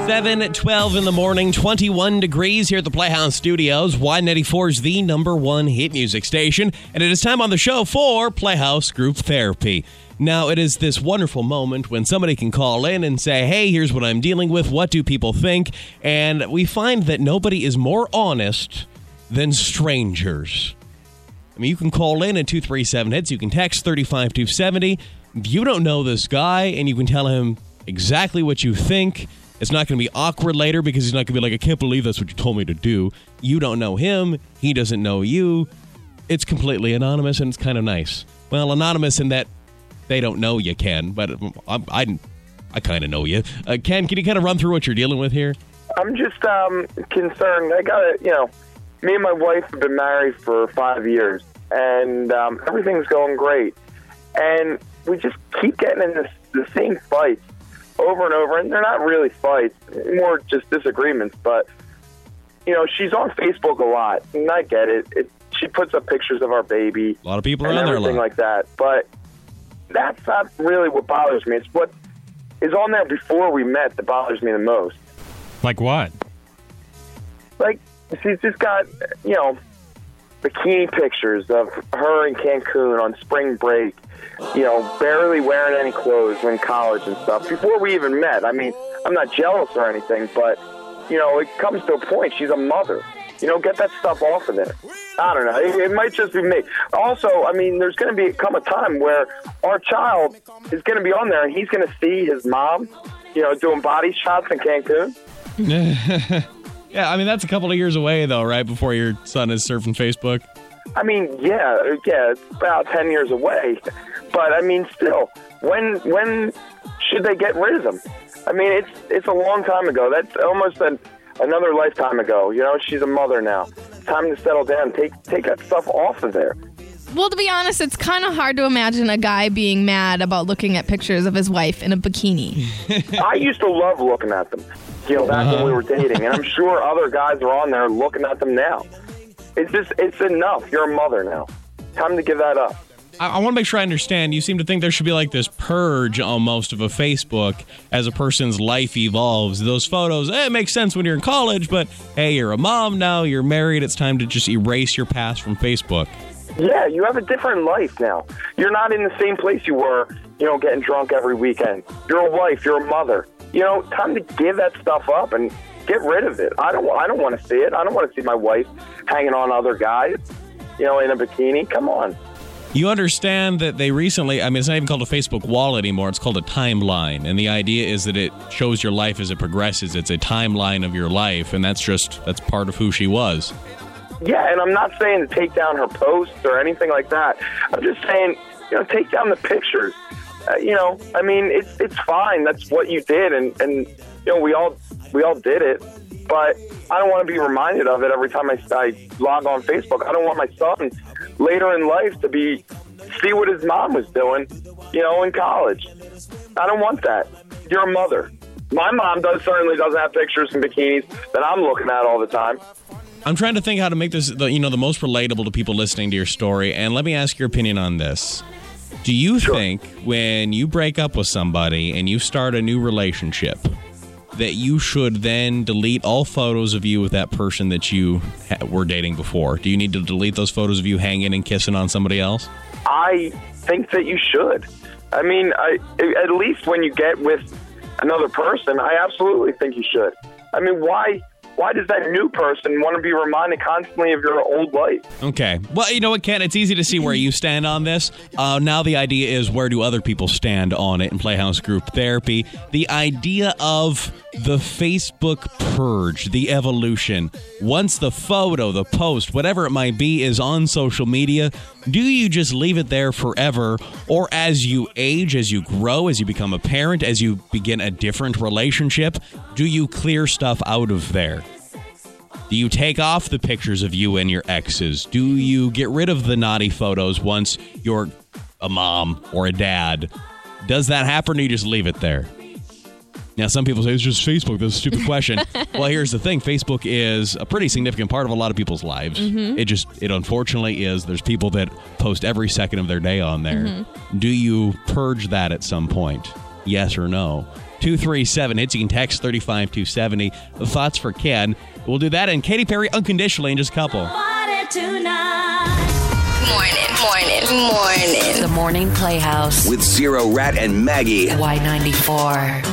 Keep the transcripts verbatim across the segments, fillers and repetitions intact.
seven twelve in the morning, twenty-one degrees here at the Playhouse Studios. Y ninety-four is the number one hit music station, and it is time on the show for Playhouse Group Therapy. Now, it is this wonderful moment when somebody can call in and say, hey, here's what I'm dealing with. What do people think? And we find that nobody is more honest than strangers. I mean, you can call in at two three seven hits. You can text three five two seven zero. If you don't know this guy and you can tell him exactly what you think, it's not going to be awkward later because he's not going to be like, I can't believe that's what you told me to do. You don't know him. He doesn't know you. It's completely anonymous, and it's kind of nice. Well, anonymous in that they don't know you, Ken, but I, I, I kind of know you. Uh, Ken, can you kind of run through what you're dealing with here? I'm just um, concerned. I got to, you know, me and my wife have been married for five years, and um, everything's going great. And we just keep getting in this, the same fights over and over, and they're not really fights, more just disagreements. But, you know, she's on Facebook a lot, and I get it. it she puts up pictures of our baby. A lot of people are and on there a everything lot. like that. But that's not really what bothers me. It's what is on there before we met that bothers me the most. Like what? Like, she's just got, you know, bikini pictures of her in Cancun on spring break, you know, barely wearing any clothes in college and stuff. Before we even met, I mean, I'm not jealous or anything, but, you know, it comes to a point. She's a mother. You know, get that stuff off of there. I don't know. It, it might just be me. Also, I mean, there's going to be come a time where our child is going to be on there, and he's going to see his mom, you know, doing body shots in Cancun. Yeah, I mean, that's a couple of years away, though, right, before your son is surfing Facebook? I mean, yeah, yeah, it's about ten years away. But, I mean, still, when when should they get rid of them? I mean, it's it's a long time ago. That's almost an, another lifetime ago. You know, she's a mother now. It's time to settle down. Take, take that stuff off of there. Well, to be honest, it's kind of hard to imagine a guy being mad about looking at pictures of his wife in a bikini. I used to love looking at them, you know, back uh-huh. when we were dating, and I'm sure other guys are on there looking at them now. It's just, it's enough. You're a mother now. Time to give that up. I, I want to make sure I understand. You seem to think there should be like this purge almost of a Facebook as a person's life evolves. Those photos, eh, it makes sense when you're in college, but hey, you're a mom now, you're married, it's time to just erase your past from Facebook. Yeah, you have a different life now. You're not in the same place you were, you know, getting drunk every weekend. You're a wife. You're a mother. You know, time to give that stuff up and get rid of it. I don't. I don't want to see it. I don't want to see my wife hanging on other guys, you know, in a bikini. Come on. You understand that they recently, I mean, it's not even called a Facebook wall anymore. It's called a timeline. And the idea is that it shows your life as it progresses. It's a timeline of your life. And that's just, that's part of who she was. Yeah, and I'm not saying to take down her posts or anything like that. I'm just saying, you know, take down the pictures. Uh, you know, I mean, it's it's fine. That's what you did, and, and you know, we all we all did it. But I don't want to be reminded of it every time I, I log on Facebook. I don't want my son later in life to be see what his mom was doing, you know, in college. I don't want that. You're a mother. My mom does certainly doesn't have pictures in bikinis that I'm looking at all the time. I'm trying to think how to make this, the, you know, the most relatable to people listening to your story. And let me ask your opinion on this. Do you Sure. think when you break up with somebody and you start a new relationship that you should then delete all photos of you with that person that you ha- were dating before? Do you need to delete those photos of you hanging and kissing on somebody else? I think that you should. I mean, I, at least when you get with another person, I absolutely think you should. I mean, why... Why does that new person want to be reminded constantly of your old life? Okay. Well, you know what, Ken? It's easy to see where you stand on this. Uh, now the idea is, where do other people stand on it in Playhouse Group Therapy? The idea of the Facebook purge, the evolution. Once the photo, the post, whatever it might be, is on social media, do you just leave it there forever? Or as you age, as you grow, as you become a parent, as you begin a different relationship, do you clear stuff out of there? Do you take off the pictures of you and your exes? Do you get rid of the naughty photos once you're a mom or a dad? Does that happen, or do you just leave it there? Now, some people say, it's just Facebook. That's a stupid question. Well, here's the thing. Facebook is a pretty significant part of a lot of people's lives. Mm-hmm. It just, it unfortunately is. There's people that post every second of their day on there. Mm-hmm. Do you purge that at some point? Yes or no? two three seven hits. You can text three five two seven zero. Thoughts for Ken. We'll do that and Katy Perry Unconditionally in just a couple. Morning, morning, morning. The Morning Playhouse. With Zero Rat and Maggie. Y ninety-four.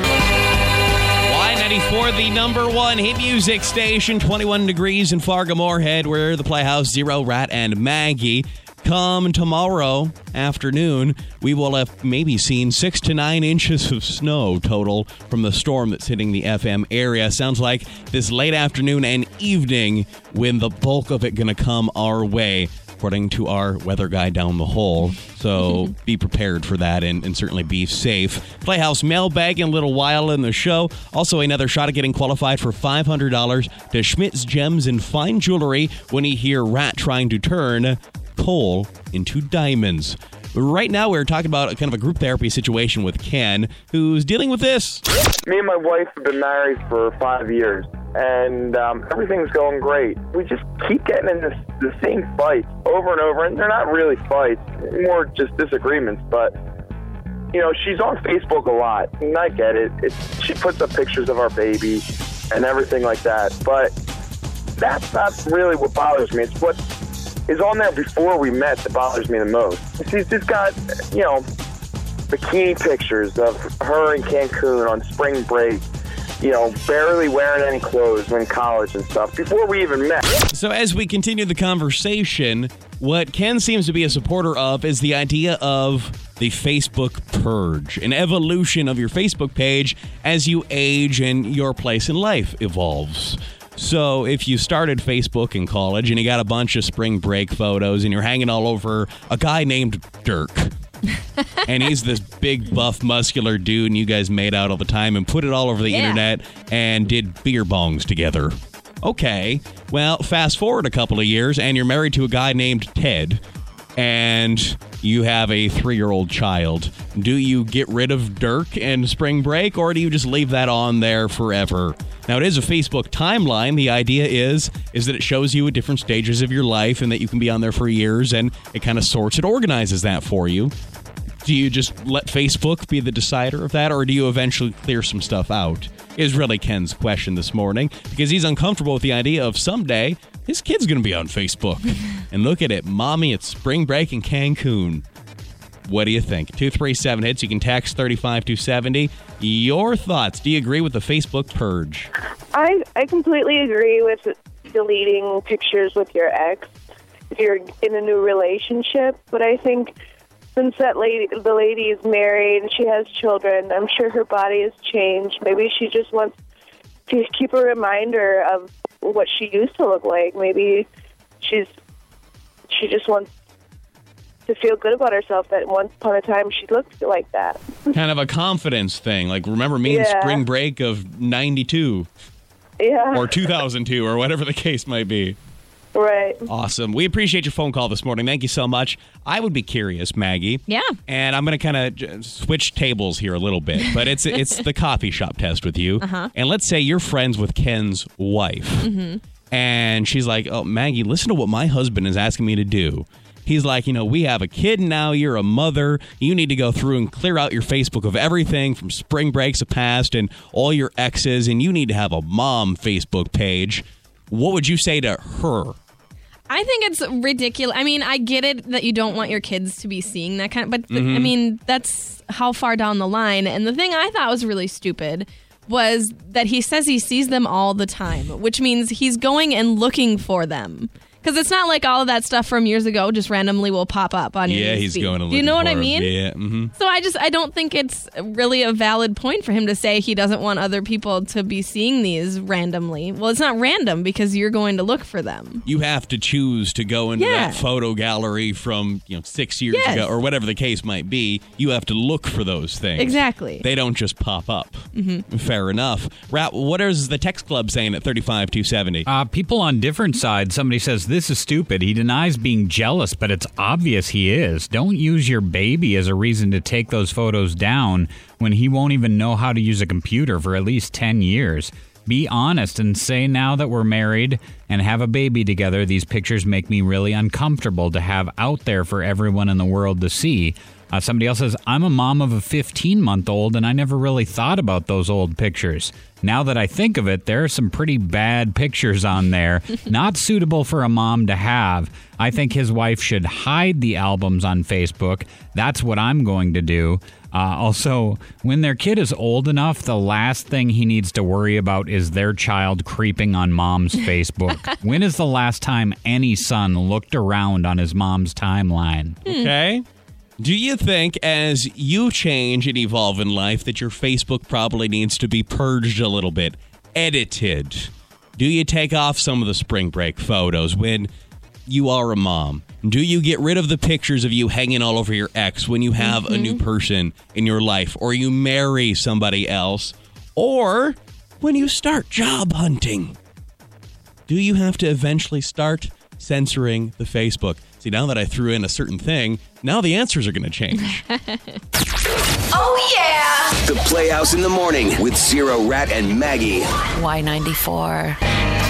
Y ninety-four, the number one hit music station, twenty-one degrees in Fargo-Moorhead. We're the Playhouse, Zero Rat and Maggie. Come tomorrow afternoon, we will have maybe seen six to nine inches of snow total from the storm that's hitting the F M area. Sounds like this late afternoon and evening when the bulk of it going to come our way, according to our weather guy down the hole. So be prepared for that and, and certainly be safe. Playhouse mailbag in a little while in the show. Also another shot at getting qualified for five hundred dollars to Schmidt's Gems and Fine Jewelry when you hear Rat trying to turn coal into diamonds. Right now, we're talking about a kind of a group therapy situation with Ken, who's dealing with this. Me and my wife have been married for five years, and um, everything's going great. We just keep getting in this, the same fights over and over, and they're not really fights, more just disagreements, but, you know, she's on Facebook a lot, and I get it. It's, she puts up pictures of our baby and everything like that, but that's not really what bothers me. It's what is on there before we met that bothers me the most. She's just got, you know, bikini pictures of her in Cancun on spring break, you know, barely wearing any clothes in college and stuff before we even met. So as we continue the conversation, what Ken seems to be a supporter of is the idea of the Facebook purge, an evolution of your Facebook page as you age and your place in life evolves. So if you started Facebook in college and you got a bunch of spring break photos and you're hanging all over a guy named Dirk, and he's this big, buff, muscular dude, and you guys made out all the time and put it all over the Yeah. internet and did beer bongs together. Okay, well, fast forward a couple of years and you're married to a guy named Ted, and you have a three-year-old child. Do you get rid of Dirk and spring break, or do you just leave that on there forever? Now, it is a Facebook timeline. The idea is is that it shows you at different stages of your life and that you can be on there for years, and it kind of sorts, it organizes that for you. Do you just let Facebook be the decider of that, or do you eventually clear some stuff out? Is really Ken's question this morning, because he's uncomfortable with the idea of someday his kid's going to be on Facebook. And look at it, Mommy, it's spring break in Cancun. What do you think? two three seven hits. You can text three five two seven zero. Your thoughts. Do you agree with the Facebook purge? I, I completely agree with deleting pictures with your ex if you're in a new relationship, but I think since that lady, the lady is married and she has children, I'm sure her body has changed. Maybe she just wants to keep a reminder of what she used to look like. Maybe she's she just wants to feel good about herself that once upon a time she looked like that. Kind of a confidence thing. Like, remember me in Yeah. spring break of ninety-two Yeah. or two thousand two or whatever the case might be. Right. Awesome. We appreciate your phone call this morning. Thank you so much. I would be curious, Maggie. Yeah. And I'm going to kind of switch tables here a little bit, but it's it's the coffee shop test with you. Uh-huh. And let's say you're friends with Ken's wife. Mm-hmm. And she's like, oh, Maggie, listen to what my husband is asking me to do. He's like, you know, we have a kid now. You're a mother. You need to go through and clear out your Facebook of everything from spring breaks of past and all your exes, and you need to have a mom Facebook page. What would you say to her? I think it's ridiculous. I mean, I get it that you don't want your kids to be seeing that kind of, but th- Mm-hmm. I mean, that's how far down the line. And the thing I thought was really stupid was that he says he sees them all the time, which means he's going and looking for them. Because it's not like all of that stuff from years ago just randomly will pop up on your Yeah, news he's feed. going and Do you looking know what for I him. mean? Yeah. Mm-hmm. So I just I don't think it's really a valid point for him to say he doesn't want other people to be seeing these randomly. Well, it's not random because you're going to look for them. You have to choose to go into Yeah. that photo gallery from, you know, six years Yes. ago or whatever the case might be. You have to look for those things. Exactly. They don't just pop up. Mm-hmm. Fair enough. Rat, what is the text club saying at thirty-five two seventy? Uh, people on different sides, somebody says, this is stupid. He denies being jealous, but it's obvious he is. Don't use your baby as a reason to take those photos down when he won't even know how to use a computer for at least ten years. Be honest and say, now that we're married and have a baby together, these pictures make me really uncomfortable to have out there for everyone in the world to see. Uh, somebody else says, I'm a mom of a fifteen-month-old, and I never really thought about those old pictures. Now that I think of it, there are some pretty bad pictures on there, not suitable for a mom to have. I think his wife should hide the albums on Facebook. That's what I'm going to do. Uh, also, when their kid is old enough, the last thing he needs to worry about is their child creeping on mom's Facebook. When is the last time any son looked around on his mom's timeline? Okay. Do you think as you change and evolve in life that your Facebook probably needs to be purged a little bit, edited? Do you take off some of the spring break photos when you are a mom? Do you get rid of the pictures of you hanging all over your ex when you have mm-hmm. a new person in your life, or you marry somebody else, or when you start job hunting? Do you have to eventually start censoring the Facebook? See, now that I threw in a certain thing, now the answers are going to change. Oh, yeah! The Playhouse in the Morning with Zero Rat and Maggie. Y ninety-four.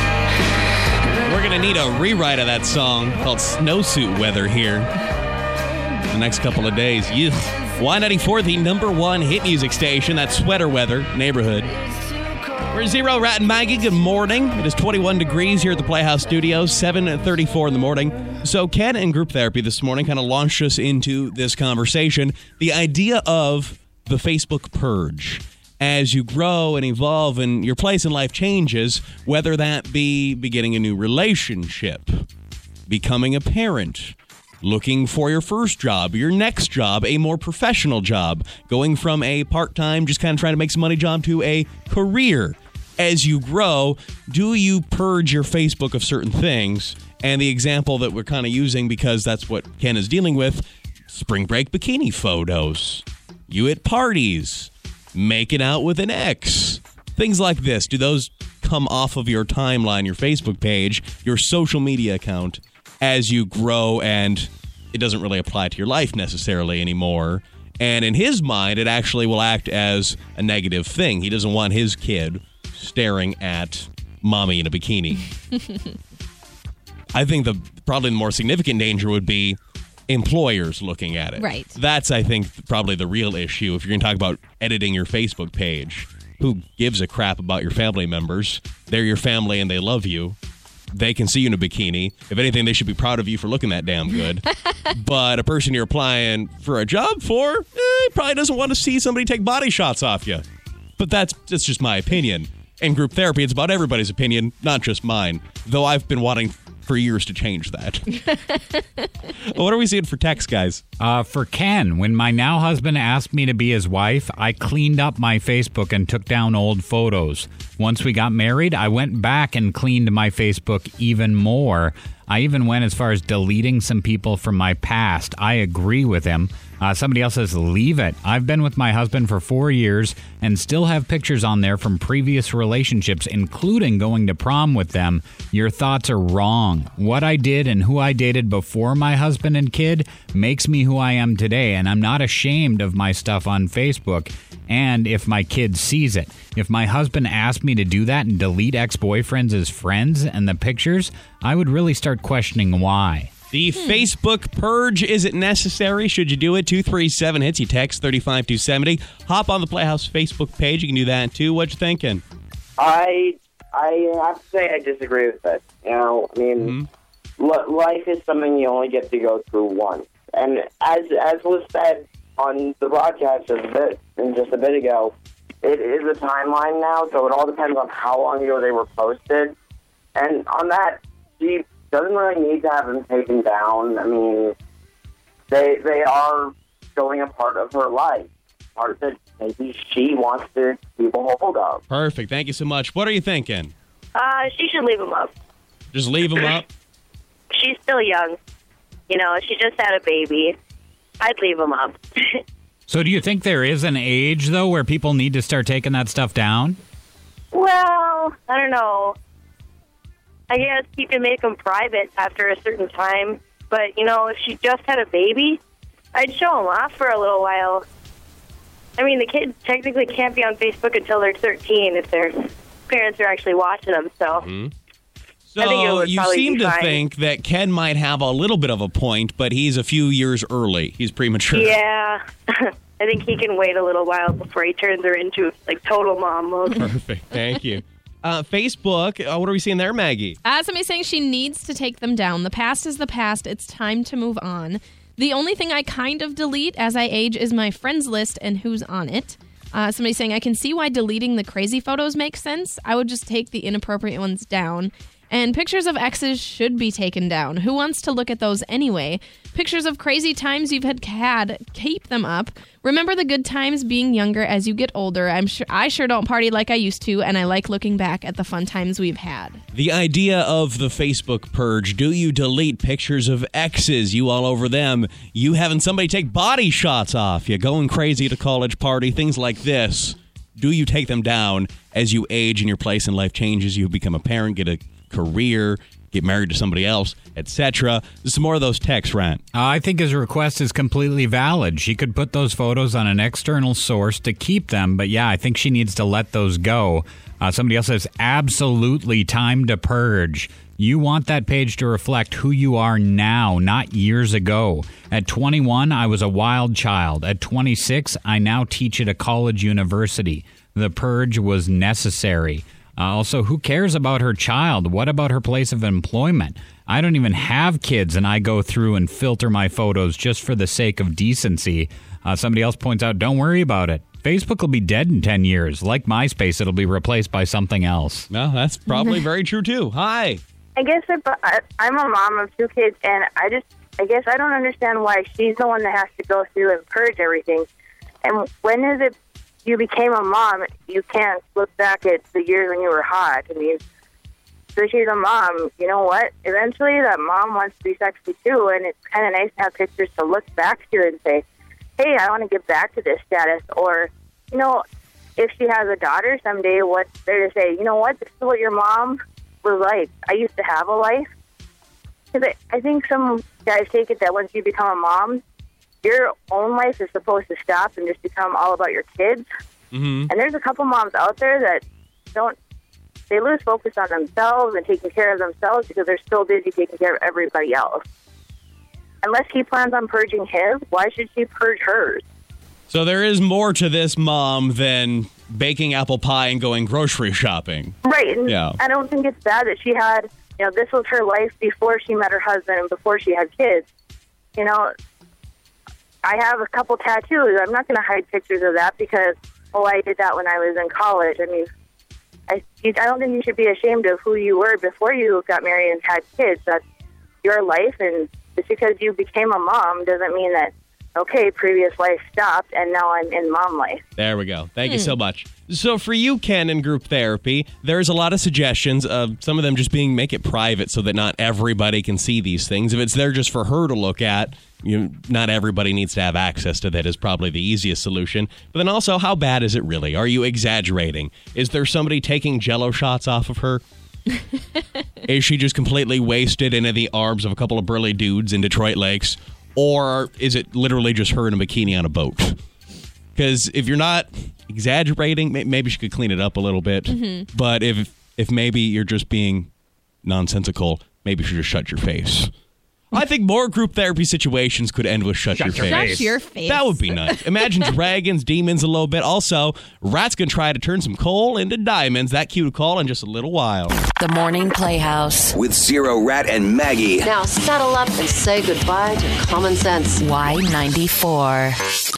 We're going to need a rewrite of that song called Snowsuit Weather here the next couple of days. Yes. Y ninety-four, the number one hit music station, that sweater weather neighborhood. We're Zero, Rat, and Maggie. Good morning. It is twenty-one degrees here at the Playhouse Studios, seven thirty-four in the morning. So Ken in group therapy this morning kind of launched us into this conversation. The idea of the Facebook purge. As you grow and evolve and your place in life changes, whether that be beginning a new relationship, becoming a parent, looking for your first job, your next job, a more professional job, going from a part-time, just kind of trying to make some money job to a career. As you grow, do you purge your Facebook of certain things? And the example that we're kind of using, because that's what Ken is dealing with, spring break bikini photos, you at parties, making out with an ex, things like this. Do those come off of your timeline, your Facebook page, your social media account, as you grow, and it doesn't really apply to your life necessarily anymore? And in his mind, it actually will act as a negative thing. He doesn't want his kid staring at mommy in a bikini. I think the probably the more significant danger would be employers looking at it. Right. That's, I think, probably the real issue. If you're going to talk about editing your Facebook page, who gives a crap about your family members? They're your family and they love you. They can see you in a bikini. If anything, they should be proud of you for looking that damn good. But a person you're applying for a job for, eh, probably doesn't want to see somebody take body shots off you. But that's, that's just my opinion. In group therapy, it's about everybody's opinion, not just mine. Though I've been wanting for years to change that. What are we seeing for text, guys? Uh, for Ken, when my now husband asked me to be his wife, I cleaned up my Facebook and took down old photos. Once we got married, I went back and cleaned my Facebook even more. I even went as far as deleting some people from my past. I agree with him. Uh, somebody else says, leave it. I've been with my husband for four years and still have pictures on there from previous relationships, including going to prom with them. Your thoughts are wrong. What I did and who I dated before my husband and kid makes me who I am today, and I'm not ashamed of my stuff on Facebook. And if my kid sees it, if my husband asked me to do that and delete ex-boyfriends as friends and the pictures, I would really start questioning why. The hmm. Facebook purge, is it necessary? Should you do it? two three seven hits. You text three five two seven zero. Hop on the Playhouse Facebook page. You can do that too. What you thinking? I I have to say I disagree with that. You know, I mean, mm-hmm. l- life is something you only get to go through once. And as as was said on the broadcast just a bit, and just a bit ago, it is a timeline now, so it all depends on how long ago they were posted. And on that, she doesn't really need to have them taken down. I mean, they they are showing a part of her life, part that maybe she wants to keep a hold of. Perfect. Thank you so much. What are you thinking? Uh, she should leave him up. Just leave them up? She's still young. You know, she just had a baby. I'd leave him up. So do you think there is an age, though, where people need to start taking that stuff down? Well, I don't know. I guess you can make them private after a certain time. But, you know, if she just had a baby, I'd show them off for a little while. I mean, the kids technically can't be on Facebook until they're thirteen if their parents are actually watching them. So, mm-hmm. So I think it would you probably seem be to fine. think that Ken might have a little bit of a point, but he's a few years early. He's premature. Yeah. I think he can wait a little while before he turns her into like total mom mode. Perfect. Thank you. Uh, Facebook, uh, what are we seeing there, Maggie? Uh, somebody's saying she needs to take them down. The past is the past. It's time to move on. The only thing I kind of delete as I age is my friends list and who's on it. Uh, somebody's saying, I can see why deleting the crazy photos makes sense. I would just take the inappropriate ones down. And pictures of exes should be taken down. Who wants to look at those anyway? Pictures of crazy times you've had, had keep them up. Remember the good times being younger as you get older. I'm sure I sure don't party like I used to, and I like looking back at the fun times we've had. The idea of the Facebook purge. Do you delete pictures of exes? You all over them. You having somebody take body shots off. You going crazy at a college party. Things like this. Do you take them down as you age and your place in life changes? You become a parent, get a career, get married to somebody else, et cetera. Some more of those texts, Rant. Uh, I think his request is completely valid. She could put those photos on an external source to keep them, but yeah, I think she needs to let those go. Uh, somebody else says, absolutely time to purge. You want that page to reflect who you are now, not years ago. At twenty-one, I was a wild child. At twenty-six, I now teach at a college university. The purge was necessary. Uh, also, who cares about her child? What about her place of employment? I don't even have kids, and I go through and filter my photos just for the sake of decency. Uh, somebody else points out, don't worry about it. Facebook will be dead in ten years. Like MySpace, it'll be replaced by something else. No, that's probably very true, too. Hi. I guess if I, I'm a mom of two kids, and I just, I guess I don't understand why she's the one that has to go through and purge everything. And when is it you became a mom, you can't look back at the years when you were hot. I mean, so she's a mom. You know what? Eventually, that mom wants to be sexy too, and it's kind of nice to have pictures to look back to and say, hey, I want to get back to this status. Or, you know, if she has a daughter someday, what's there to say, you know what, this is what your mom was like. I used to have a life. Because I, I think some guys take it that once you become a mom, your own life is supposed to stop and just become all about your kids. Mm-hmm. And there's a couple moms out there that don't, they lose focus on themselves and taking care of themselves because they're so busy taking care of everybody else. Unless he plans on purging his, why should she purge hers? So there is more to this mom than baking apple pie and going grocery shopping. Right. And Yeah. I don't think it's bad that she had, you know, this was her life before she met her husband and before she had kids. You know, I have a couple tattoos. I'm not going to hide pictures of that because, oh, I did that when I was in college. I mean, I, you, I don't think you should be ashamed of who you were before you got married and had kids. That's your life, and just because you became a mom doesn't mean that, okay, previous life stopped, and now I'm in mom life. There we go. Thank you so much. So for you, Ken, in group therapy, there's a lot of suggestions of some of them just being make it private so that not everybody can see these things. If it's there just for her to look at, you know, not everybody needs to have access to that is probably the easiest solution. But then also, how bad is it really? Are you exaggerating? Is there somebody taking Jell-O shots off of her? Is she just completely wasted into the arms of a couple of burly dudes in Detroit Lakes? Or is it literally just her in a bikini on a boat? Because if you're not exaggerating, maybe she could clean it up a little bit. Mm-hmm. But if if maybe you're just being nonsensical, maybe you should just shut your face. I think more group therapy situations could end with shut, Shut your, your face. Shut your face. That would be nice. Imagine dragons, demons a little bit. Also, Rat's going to try to turn some coal into diamonds. That cue to call in just a little while. The Morning Playhouse. With Zero, Rat, and Maggie. Now settle up and say goodbye to common sense. Y ninety-four.